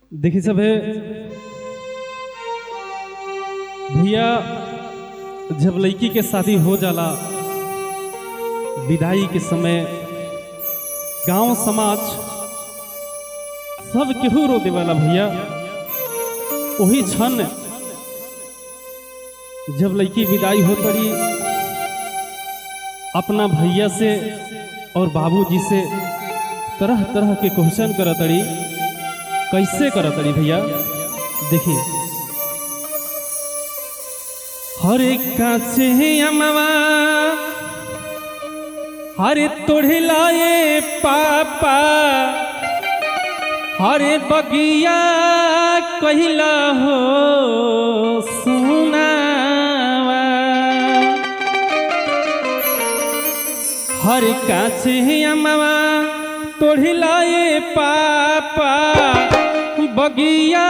देखिए सब है भैया, जब लड़की के शादी हो जाला विदाई के समय गांव समाज सब केहू रो देवाला भैया। वही क्षण जब लड़की विदाई हो तड़ी अपना भैया से और बाबूजी से तरह तरह के क्वेश्चन करतड़ी। कैसे करतड़ी भैया देखी। हरे काचे अमवा हरे तोड़े लाए पापा, हरे बगिया कहिला हो सुनावा। हरे काचे अमवा तोड़े लाए पापा, बगिया